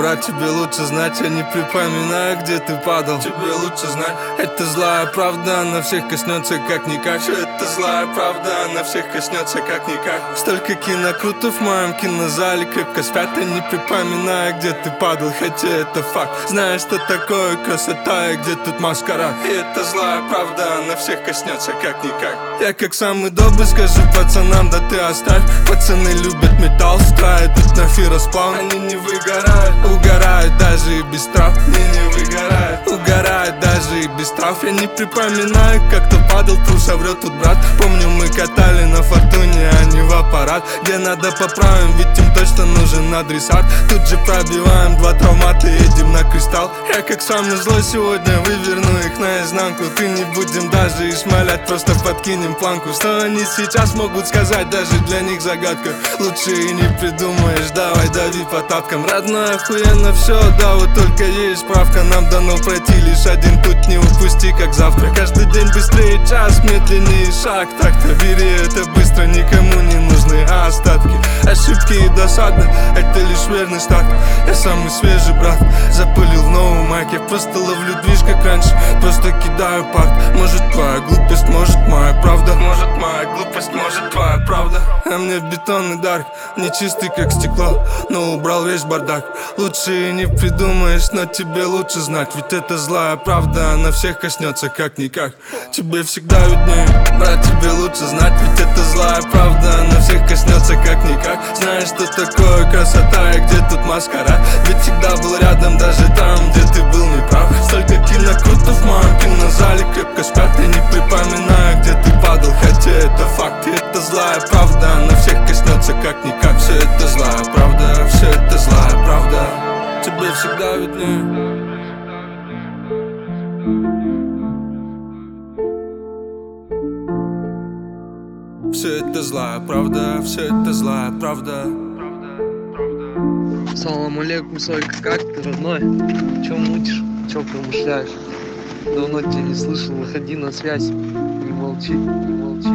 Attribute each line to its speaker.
Speaker 1: брат, тебе лучше знать. Я не припоминаю, где ты падал. Тебе лучше знать. Это злая правда, она всех коснется как-никак. Это злая правда, она всех коснется как-никак. Столько кинокрутов в моем кинозале крепко спят. Я не припоминаю, где ты падал, хотя это факт. Знаешь, что такое красота и где тут маскарад. И это злая правда, она всех коснется как-никак. Я как самый добрый скажу пацанам, да ты оставь. Пацаны любят металл, строят тут на фиросплав. Они не выгорают, угорают даже и без трав. Не выгорают, угорают даже и без трав. Я не припоминаю, как кто падал, трус, а врет тут брат. Помню, мы катали на фортуне, а не в аппарат. Где надо поправим, ведь им точно нужен адресат. Тут же пробиваем 2 травмата, едем на кристалл. Я как самый злой сегодня выверну их наизнанку. Ты не будем даже и шмалять, просто подкинем планку. Что они сейчас могут сказать, даже для них загадка. Лучше и не придумаешь, давай дави по тапкам. Родной, охуенно все, да, вот только есть справка. Нам дано пройти лишь один путь, не упусти, как завтра. Каждый день быстрее час, медленнее шаг. Так-то бери это быстро, никому не нужны остатки. Ошибки и досады, это лишь верный старт. Я самый свежий, брат, запылил в новом майке. Просто ловлю движ, как раньше, просто кидаю парк. Может твоя глупость, может моя правда. Может моя глупость, может твоя правда. А мне бетонный дарк, не чистый как стекло, но убрал весь бардак. Лучше и не придумаешь, но тебе лучше знать. Ведь это злая правда, она всех коснется как-никак. Тебе всегда виднее, брат, тебе лучше знать. Ведь это злая правда, она всех коснется как-никак. Знаешь, что такое красота и где тут маскарад. Ведь всегда был рядом, даже там, где ты был неправ. Столько кинокрутов в моем кинозале крепко спят. Я не припоминаю, где ты падал, хотя это факт. И это злая правда, она всех коснется как-никак. Все это злая правда, все это злая правда. Тебе всегда виднее. Все это злая правда, все это злая правда.
Speaker 2: Салам алейкум, Сойка, как ты, родной? Чё мутишь? Чё промышляешь? Давно тебя не слышал, выходи на связь. Не молчи, не молчи.